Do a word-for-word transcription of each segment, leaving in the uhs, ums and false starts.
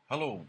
Alô,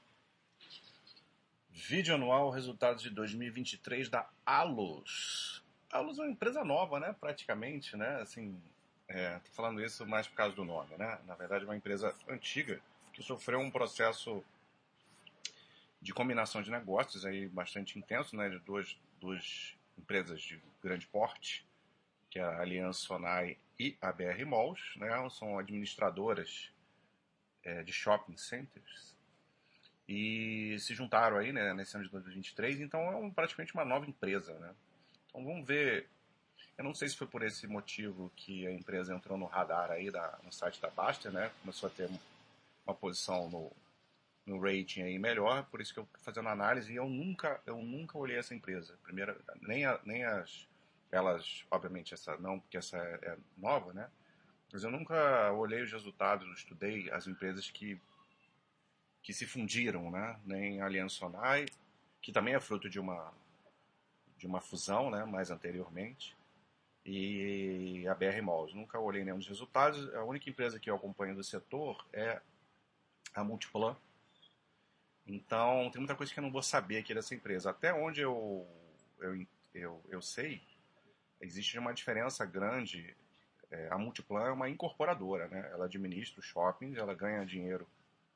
vídeo anual resultados de dois mil e vinte e três da Allos. A Allos é uma empresa nova, né? Praticamente, né? Assim, é, tô falando isso mais por causa do nome, né? Na verdade, é uma empresa antiga que sofreu um processo de combinação de negócios aí bastante intenso, né? De duas, duas empresas de grande porte, que é a Aliança Sonai e a B R Malls, né? São administradoras é, de shopping centers e se juntaram aí, né, nesse ano de dois mil e vinte e três, então é um, praticamente uma nova empresa, né? Então vamos ver, eu não sei se foi por esse motivo que a empresa entrou no radar aí da, no site da Baster, né? Começou a ter uma posição no, no rating aí melhor, por isso que eu estou fazendo análise e eu nunca, eu nunca olhei essa empresa. Primeira, nem, a, nem as, elas, obviamente essa não, porque essa é, é nova, né? Mas eu nunca olhei os resultados, estudei as empresas que que se fundiram, né? Nem a Aliança Sonai, que também é fruto de uma, de uma fusão, né? Mais anteriormente, e a B R Malls. Nunca olhei nenhum dos resultados. A única empresa que eu acompanho do setor é a Multiplan. Então, tem muita coisa que eu não vou saber aqui dessa empresa. Até onde eu, eu, eu, eu sei, existe uma diferença grande. É, a Multiplan é uma incorporadora, né? Ela administra os shoppings, ela ganha dinheiro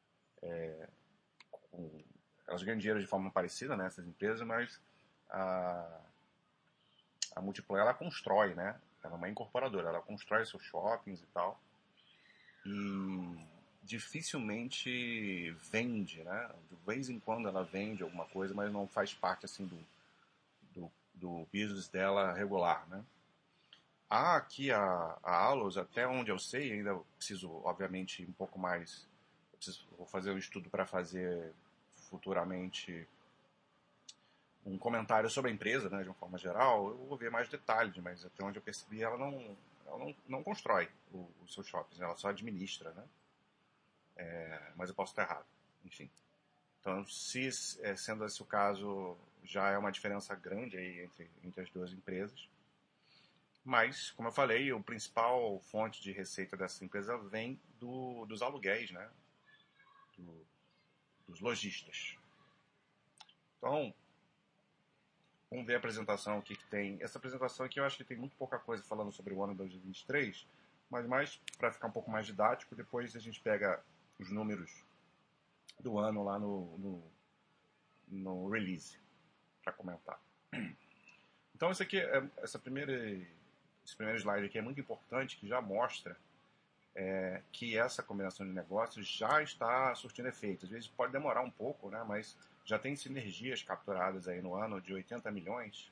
com, elas ganham dinheiro de forma parecida, né, essas empresas, mas a, a Multiplan, ela constrói, né? Ela é uma incorporadora, ela constrói seus shoppings e tal. E dificilmente vende, né? De vez em quando ela vende alguma coisa, mas não faz parte, assim, do, do, do business dela regular, né? Há aqui a, a Allos, até onde eu sei, ainda preciso, obviamente, um pouco mais. Eu preciso, vou fazer um estudo para fazer futuramente um comentário sobre a empresa, né, de uma forma geral. Eu vou ver mais detalhes, mas até onde eu percebi, ela não, ela não, não constrói o- os seus shoppings, ela só administra, né? É, mas eu posso estar errado, enfim. Então, se é, sendo esse o caso, já é uma diferença grande aí entre, entre as duas empresas. Mas, como eu falei, o principal fonte de receita dessa empresa vem do, dos aluguéis, né? Do, dos lojistas. Então, vamos ver a apresentação aqui que tem. Essa apresentação aqui eu acho que tem muito pouca coisa falando sobre o ano de dois mil e vinte e três, mas mais para ficar um pouco mais didático, depois a gente pega os números do ano lá no, no, no release para comentar. Então esse aqui, é, essa primeira, esse primeiro slide aqui é muito importante, que já mostra é, que essa combinação de negócios já está surtindo efeito. Às vezes pode demorar um pouco, né, mas já tem sinergias capturadas aí no ano de oitenta milhões,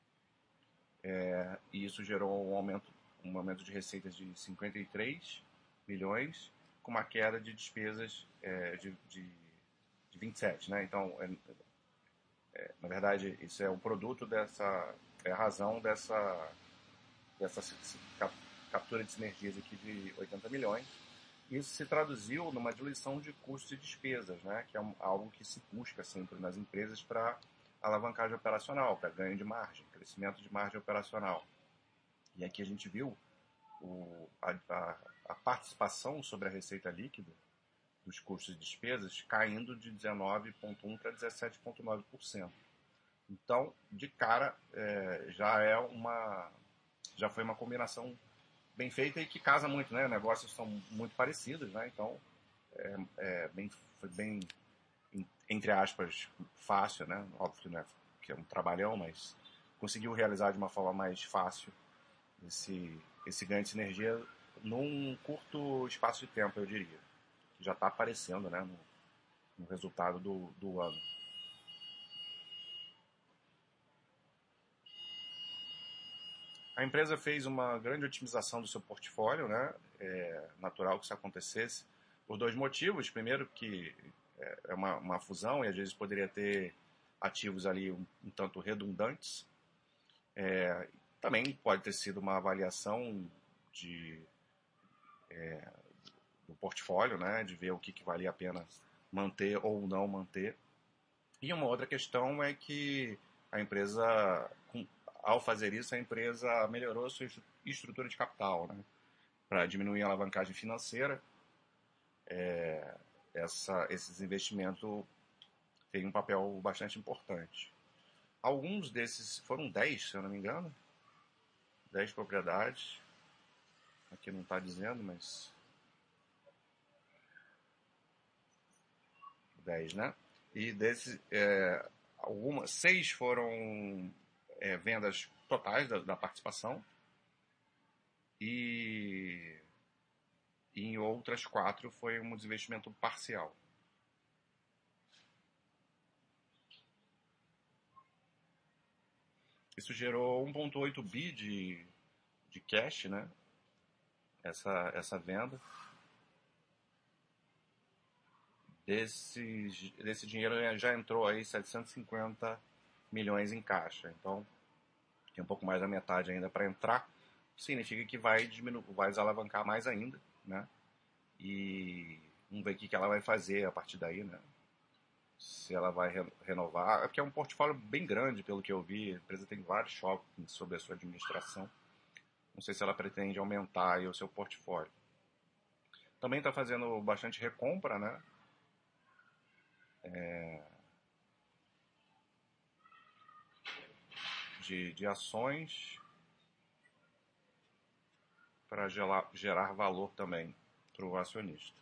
e isso gerou um aumento, um aumento de receitas de cinquenta e três milhões, com uma queda de despesas é, de, de, de vinte e sete, né? Então, é, é, na verdade, isso é o produto dessa, é a razão dessa, dessa captura de sinergias aqui de oitenta milhões. Isso se traduziu numa diluição de custos e despesas, né? Que é um, algo que se busca sempre nas empresas para alavancagem operacional, para ganho de margem, crescimento de margem operacional. E aqui a gente viu o, a, a, a participação sobre a receita líquida dos custos e despesas caindo de dezenove vírgula um por cento para dezessete vírgula nove por cento. Então, de cara, é, já é uma, já foi uma combinação bem feita e que casa muito, né? Negócios são muito parecidos, né? Então, é, é bem, foi bem, entre aspas, fácil, né? Óbvio, né? Que é um trabalhão, mas conseguiu realizar de uma forma mais fácil esse, esse ganho de sinergia num curto espaço de tempo, eu diria. Que já está aparecendo, né, no, no resultado do, do ano. A empresa fez uma grande otimização do seu portfólio, né? É natural que isso acontecesse por dois motivos. Primeiro, que é uma, uma fusão e às vezes poderia ter ativos ali um, um tanto redundantes. É, também pode ter sido uma avaliação de, é, do portfólio, né? De ver o que, que valia a pena manter ou não manter. E uma outra questão é que a empresa, ao fazer isso, a empresa melhorou a sua estrutura de capital, né? Para diminuir a alavancagem financeira. É, essa, esses investimentos têm um papel bastante importante. Alguns desses, foram dez, se eu não me engano, dez propriedades, aqui não está dizendo, mas dez, né? E desses, é, algumas, seis foram é, vendas totais da, da participação e, e em outras quatro foi um desinvestimento parcial. Isso gerou um vírgula oito bi de, de cash, né? Essa, essa venda. Desse, desse dinheiro já entrou aí setecentos e cinquenta milhões em caixa. Então, tem um pouco mais da metade ainda para entrar. Significa que vai diminuir, vai desalavancar mais ainda, né? E vamos ver o que ela vai fazer a partir daí, né? Se ela vai renovar. É porque é um portfólio bem grande, pelo que eu vi. A empresa tem vários shoppings sob a sua administração. Não sei se ela pretende aumentar aí o seu portfólio. Também está fazendo bastante recompra, né? É... De, de ações para gerar, gerar valor também para o acionista.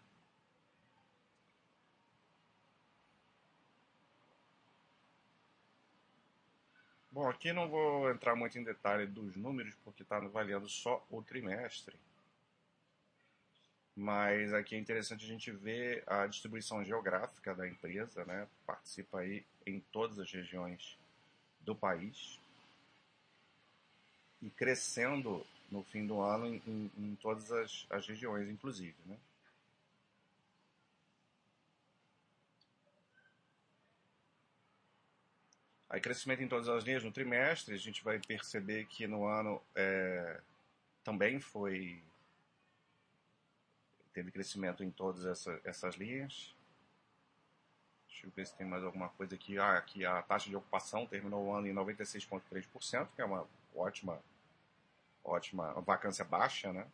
Bom, aqui não vou entrar muito em detalhe dos números, porque está avaliando só o trimestre. Mas aqui é interessante a gente ver a distribuição geográfica da empresa, né? Participa aí em todas as regiões do país e crescendo no fim do ano em, em, em todas as, as regiões, inclusive, né? Aí crescimento em todas as linhas no trimestre, a gente vai perceber que no ano é, também foi teve crescimento em todas essa, essas linhas. Deixa eu ver se tem mais alguma coisa aqui. Ah, aqui a taxa de ocupação terminou o ano em noventa e seis vírgula três por cento, que é uma ótima, ótima vacância baixa, né?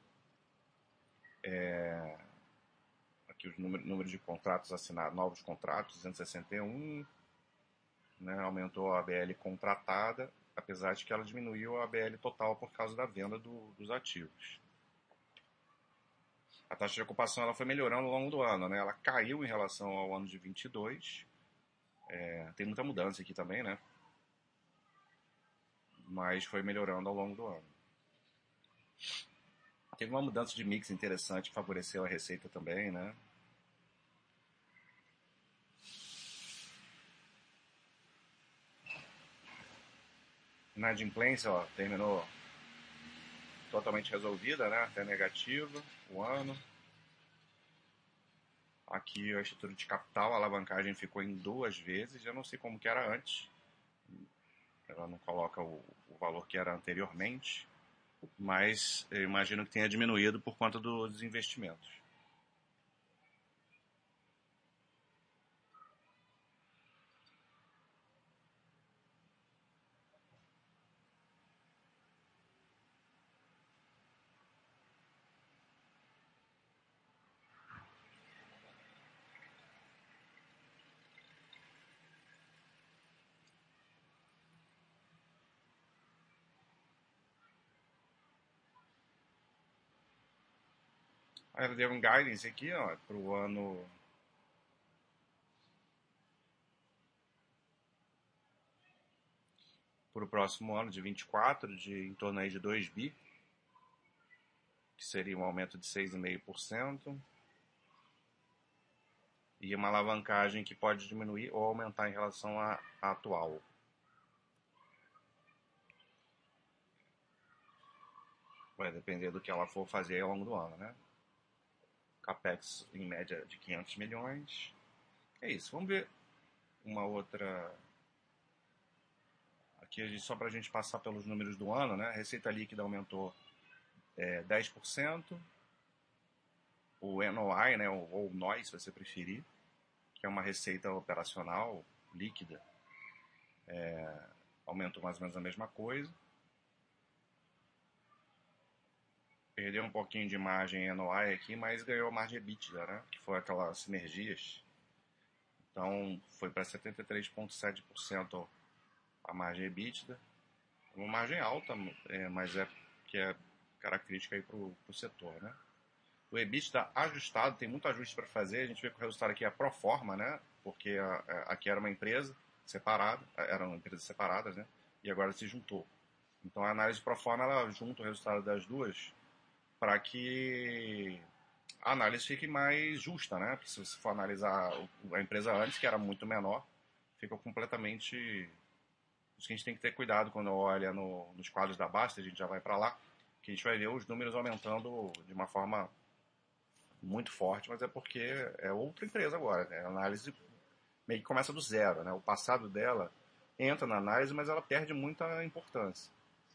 É, aqui os números, números de contratos assinados, novos contratos, duzentos e sessenta e um, né? Aumentou a A B L contratada, apesar de que ela diminuiu a A B L total por causa da venda do, dos ativos. A taxa de ocupação ela foi melhorando ao longo do ano, né? Ela caiu em relação ao ano de vinte e dois. É, tem muita mudança aqui também, né? Mas foi melhorando ao longo do ano. Teve uma mudança de mix interessante que favoreceu a receita também, né? Inadimplência, ó, terminou totalmente resolvida, né? Até negativa, o ano. Aqui a estrutura de capital, a alavancagem ficou em duas vezes. Eu não sei como que era antes. Ela não coloca o, o valor que era anteriormente. Mas eu imagino que tenha diminuído por conta dos investimentos. Aí ela deu um guidance aqui, ó, para o ano para o próximo ano de vinte e quatro, de em torno aí de dois bi, que seria um aumento de seis vírgula cinco por cento. E uma alavancagem que pode diminuir ou aumentar em relação à atual. Vai depender do que ela for fazer ao longo do ano, né? Capex em média de quinhentos milhões. É isso, vamos ver uma outra... Aqui só para a gente passar pelos números do ano, né? A receita líquida aumentou é, dez por cento. O N O I, né? Ou N O I, se você preferir, que é uma receita operacional líquida, é, aumentou mais ou menos a mesma coisa. Perdeu um pouquinho de margem N O I aqui, mas ganhou margem EBITDA, né? Que foi aquelas sinergias. Então, foi para setenta e três vírgula sete por cento a margem EBITDA. Uma margem alta, é, mas é que é característica aí para o setor, né? O EBITDA ajustado, tem muito ajuste para fazer. A gente vê que o resultado aqui é pro forma, né? Porque a, a, aqui era uma empresa separada, eram empresas separadas, né? E agora se juntou. Então a análise pro forma, ela junta o resultado das duas para que a análise fique mais justa, né? Porque se você for analisar a empresa antes, que era muito menor, fica completamente... Isso que a gente tem que ter cuidado quando olha no, nos quadros da Basta, a gente já vai para lá, que a gente vai ver os números aumentando de uma forma muito forte, mas é porque é outra empresa agora, né? A análise meio que começa do zero, né? O passado dela entra na análise, mas ela perde muita importância.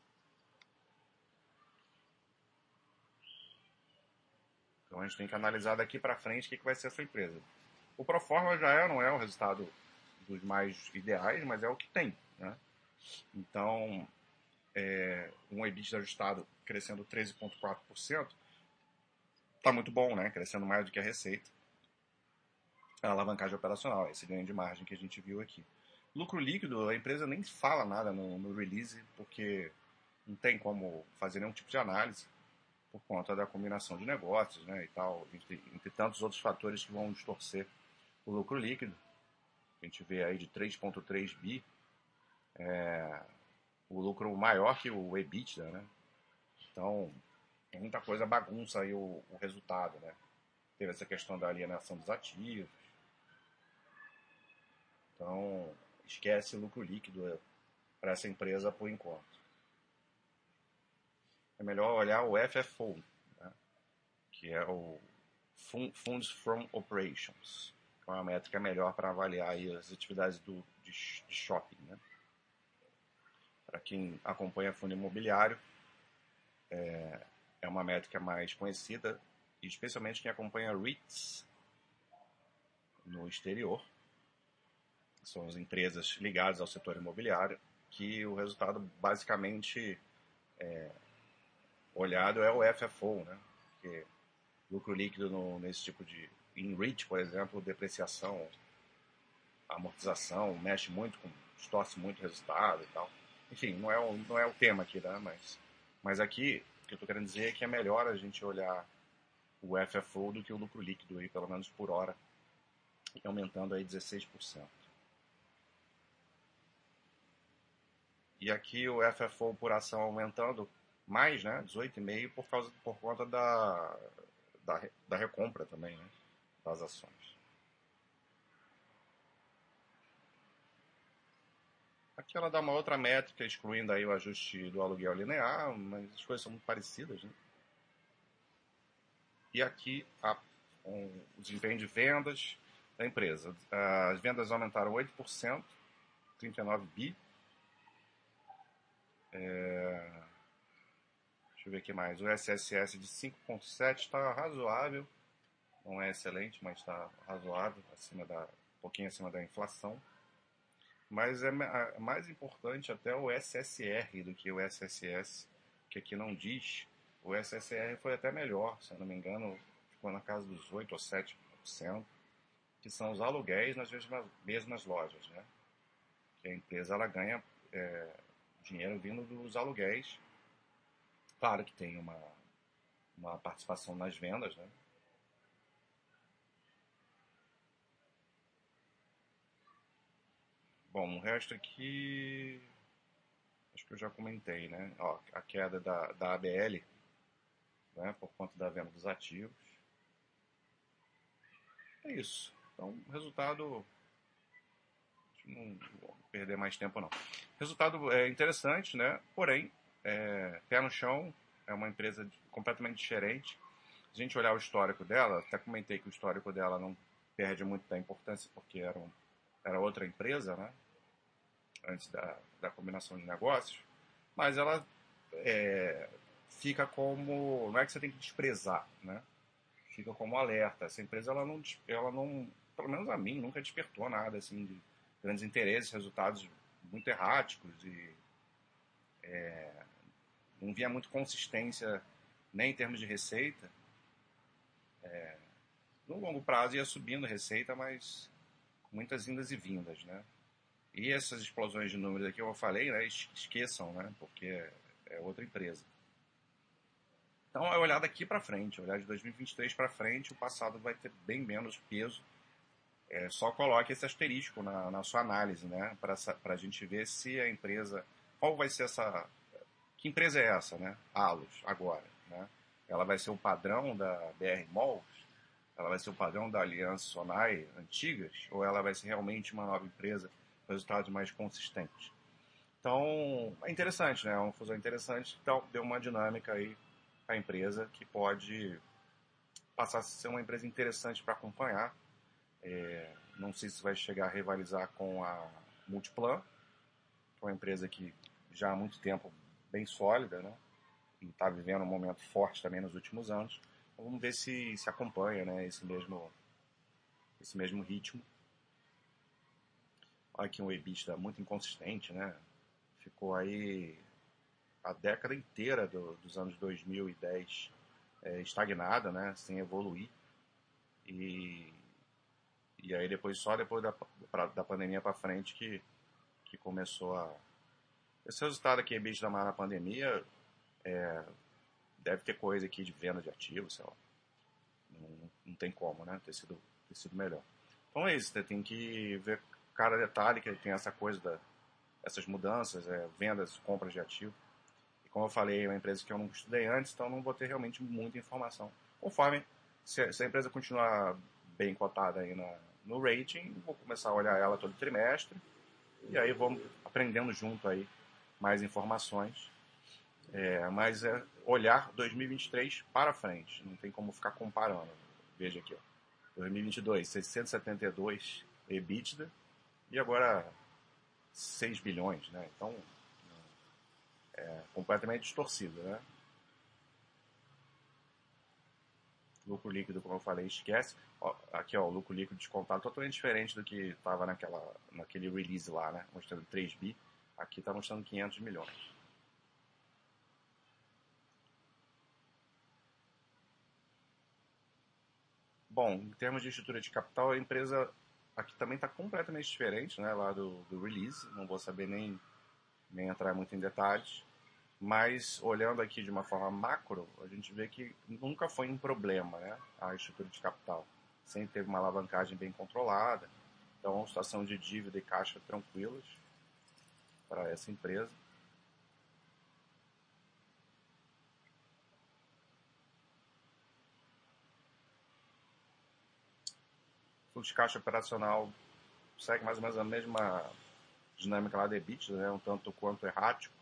Então a gente tem que analisar daqui para frente o que, que vai ser a sua empresa. O Proforma já é, não é o resultado dos mais ideais, mas é o que tem, né? Então, é, um EBITDA ajustado crescendo treze vírgula quatro por cento, está muito bom, né? Crescendo mais do que a receita. A alavancagem operacional, esse ganho de margem que a gente viu aqui. Lucro líquido, a empresa nem fala nada no, no release, porque não tem como fazer nenhum tipo de análise por conta da combinação de negócios, né, e tal, entre, entre tantos outros fatores que vão distorcer o lucro líquido. A gente vê aí de três vírgula três bi, é, o lucro maior que o EBITDA, né? Então, muita coisa bagunça aí o, o resultado, né? Teve essa questão da alienação dos ativos. Então, esquece o lucro líquido para essa empresa por enquanto. É melhor olhar o F F O, né? Que é o Funds from Operations, que é uma métrica melhor para avaliar aí as atividades do, de, de shopping, né? Para quem acompanha fundo imobiliário, é, é uma métrica mais conhecida, e especialmente quem acompanha REITs no exterior, são as empresas ligadas ao setor imobiliário, que o resultado basicamente é, olhado é o F F O, né? Porque lucro líquido no, nesse tipo de... Em REIT, por exemplo, depreciação, amortização, mexe muito, com, distorce muito o resultado e tal. Enfim, não é o, não é o tema aqui, né? Mas, mas aqui, o que eu estou querendo dizer é que é melhor a gente olhar o F F O do que o lucro líquido, aí, pelo menos por hora, aumentando aí dezesseis por cento. E aqui o F F O por ação aumentando mais, né? dezoito vírgula cinco por causa por conta da, da, da recompra também, né? Das ações. Aqui ela dá uma outra métrica, excluindo aí o ajuste do aluguel linear, mas as coisas são muito parecidas, né? E aqui a, um, o desempenho de vendas da empresa. As vendas aumentaram oito por cento, trinta e nove bi. É, deixa eu ver o que mais. O S S S de cinco vírgula sete está razoável. Não é excelente, mas está razoável, acima da, um pouquinho acima da inflação. Mas é mais importante até o S S R do que o S S S, que aqui não diz. O S S R foi até melhor, se eu não me engano, ficou na casa dos oito ou sete por cento, que são os aluguéis nas mesmas, mesmas lojas, né? Que a empresa ela ganha é, dinheiro vindo dos aluguéis. Claro que tem uma, uma participação nas vendas, né? Bom, o resto aqui, acho que eu já comentei, né? Ó, a queda da, da A B L, né, por conta da venda dos ativos. É isso. Então, resultado... Não vou perder mais tempo, não. Resultado é interessante, né? Porém, é, pé no chão, é uma empresa completamente diferente. Se a gente olhar o histórico dela, até comentei que o histórico dela não perde muito da importância, porque era, um, era outra empresa, né? Antes da, da combinação de negócios, mas ela é, fica como... Não é que você tem que desprezar, né? Fica como alerta. Essa empresa, ela não, ela não, pelo menos a mim, nunca despertou nada assim de grandes interesses, resultados muito erráticos e é, não via muito consistência nem em termos de receita. É, no longo prazo ia subindo a receita, mas com muitas indas e vindas, né? E essas explosões de números aqui, eu falei, né? Esqueçam, né? Porque é outra empresa. Então é olhar daqui para frente, olhar de dois mil e vinte e três para frente, o passado vai ter bem menos peso. É, só coloque esse asterisco na, na sua análise, né? Para a gente ver se a empresa, qual vai ser essa, que empresa é essa, né? Allos, agora, né? Ela vai ser o padrão da B R Malls? Ela vai ser o padrão da Aliança Sonai antigas? Ou ela vai ser realmente uma nova empresa com resultados mais consistentes? Então, é interessante, né? É uma fusão interessante. Então, deu uma dinâmica aí para a empresa que pode passar a ser uma empresa interessante para acompanhar. É, não sei se vai chegar a rivalizar com a Multiplan, que é uma empresa que já há muito tempo bem sólida, né? E está vivendo um momento forte também nos últimos anos. Então, vamos ver se se acompanha, né? Esse mesmo, esse mesmo ritmo. Olha aqui um EBITDA muito inconsistente, né? Ficou aí a década inteira do, dos anos dois mil e dez é, estagnada, né? Sem evoluir. E, e aí depois, só depois da, pra, da pandemia para frente que, que começou a... Esse resultado aqui, EBITDA na pandemia, é, deve ter coisa aqui de venda de ativos, sei lá. Não, não tem como, né? Ter sido, ter sido melhor. Então é isso, você tem que ver cada detalhe, que tem essa coisa da, essas mudanças, é, vendas, compras de ativo. E como eu falei, é uma empresa que eu não estudei antes, então não vou ter realmente muita informação. Conforme, se, se a empresa continuar bem cotada aí na, no rating, vou começar a olhar ela todo trimestre, e aí vamos aprendendo junto aí mais informações. É, mas é olhar dois mil e vinte e três para frente, não tem como ficar comparando. Veja aqui, ó, dois mil e vinte e dois, seiscentos e setenta e dois EBITDA, e agora seis bilhões, né? Então, é completamente distorcido, né? Lucro líquido, como eu falei, esquece. Ó, aqui, ó, o lucro líquido descontado totalmente diferente do que estava naquela, naquele release lá, né? Mostrando três bi. Aqui está mostrando quinhentos milhões. Bom, em termos de estrutura de capital, a empresa aqui também está completamente diferente, né? Lá do, do release. Não vou saber nem, nem entrar muito em detalhes. Mas, olhando aqui de uma forma macro, a gente vê que nunca foi um problema, né, a estrutura de capital. Sempre teve uma alavancagem bem controlada. Então, uma situação de dívida e caixa tranquilas para essa empresa. O fluxo de caixa operacional segue mais ou menos a mesma dinâmica lá da EBITDA, né, um tanto quanto errático.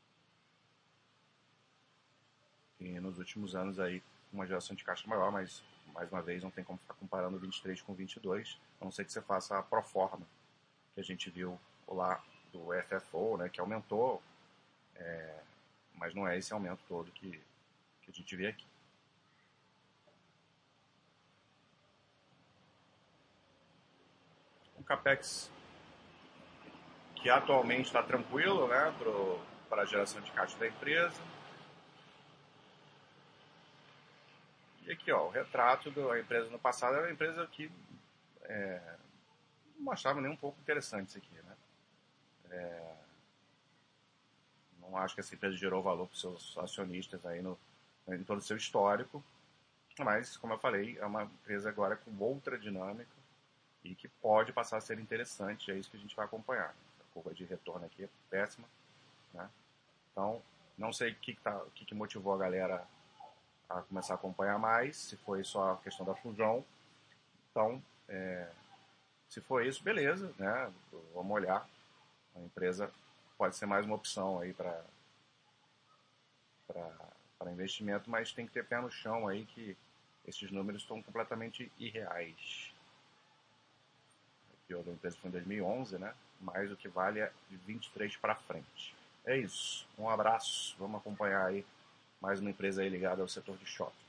E nos últimos anos aí, uma geração de caixa maior, mas mais uma vez não tem como ficar comparando vinte e três com vinte e dois, a não ser que você faça a proforma que a gente viu lá do F F O, né, que aumentou, é, mas não é esse aumento todo que, que a gente vê aqui. Um capex que atualmente está tranquilo, né, para a geração de caixa da empresa. E aqui, ó, o retrato da empresa no passado era uma empresa que é, não achava nem um pouco interessante isso aqui, né? É, não acho que essa empresa gerou valor para os seus acionistas aí no, em todo o seu histórico, mas, como eu falei, é uma empresa agora com outra dinâmica e que pode passar a ser interessante, é isso que a gente vai acompanhar. A curva de retorno aqui é péssima, né? Então, não sei o que, que, tá, o que, que motivou a galera a começar a acompanhar mais, se foi só a questão da fusão. Então, é, se for isso, beleza, né? Vamos olhar. A empresa pode ser mais uma opção aí para para investimento, mas tem que ter pé no chão aí que esses números estão completamente irreais. Aqui a empresa foi em dois mil e onze, né? Mas o que vale é de vinte e três para frente. É isso. Um abraço. Vamos acompanhar aí mais uma empresa aí ligada ao setor de shopping.